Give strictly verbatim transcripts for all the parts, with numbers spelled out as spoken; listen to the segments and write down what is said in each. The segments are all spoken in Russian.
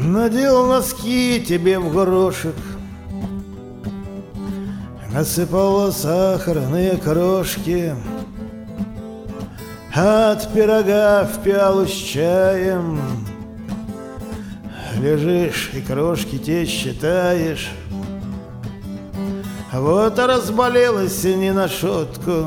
Надел носки тебе в горошек, насыпала сахарные крошки, от пирога в пиалу с чаем. Лежишь и крошки те считаешь. Вот разболелась не на шутку,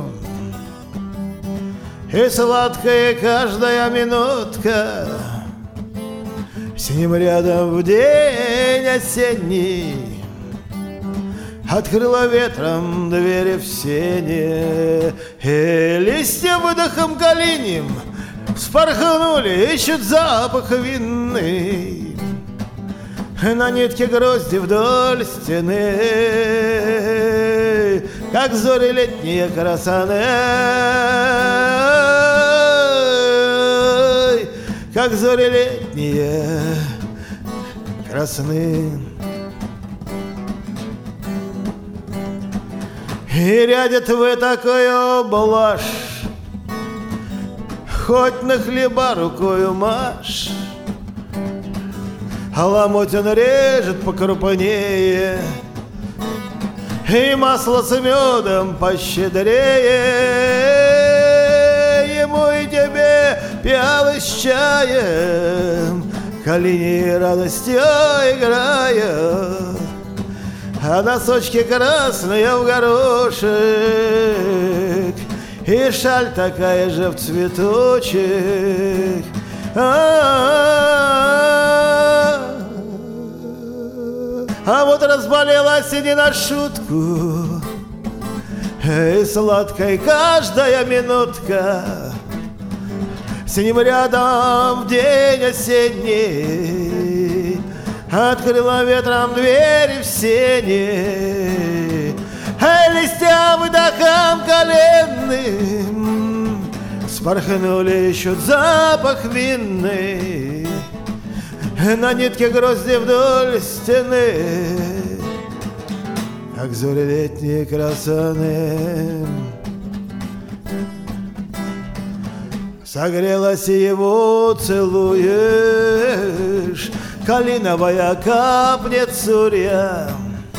и сладкая каждая минутка. С ним рядом в день осенний открыла ветром двери в сене, и листья выдохом калиним вспорхнули, ищут запах винный. На нитке грозди вдоль стены, как зори летние красаны, как зори летние красны. И рядят вы такую блажь, хоть на хлеба рукою машь, а ломоть он режет покрупнее, и масло с медом пощедрее. Ему и тебе пиалы с чаем, колени радостью играют, а носочки красные в горошек, и шаль такая же в цветочек. А вот разболелась и не на шутку, и сладкой каждая минутка. С ним рядом в день осенний открыла ветром двери в сене, а листья выдохом коленным вспорхнули, ищут запах винный. На нитке грозди вдоль стены, как зори летние красаны. Согрелась его целуешь, калиновая капнет сурья,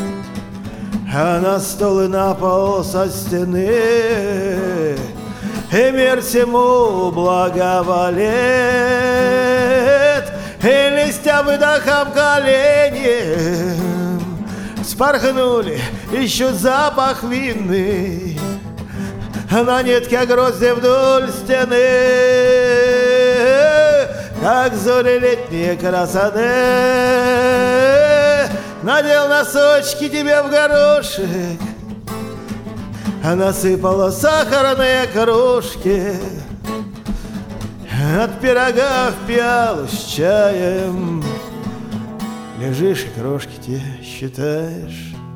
а на стол и на пол со стены, и мир всему благоволит. И листья выдохом коленем вспорхнули, ищут запах винный. На нитке грозди вдоль стены, как зори летние красоты. Надел носочки тебе в горошек, а насыпала сахарные крошки, от пирога в пиалу с чаем. Лежишь и крошки те считаешь.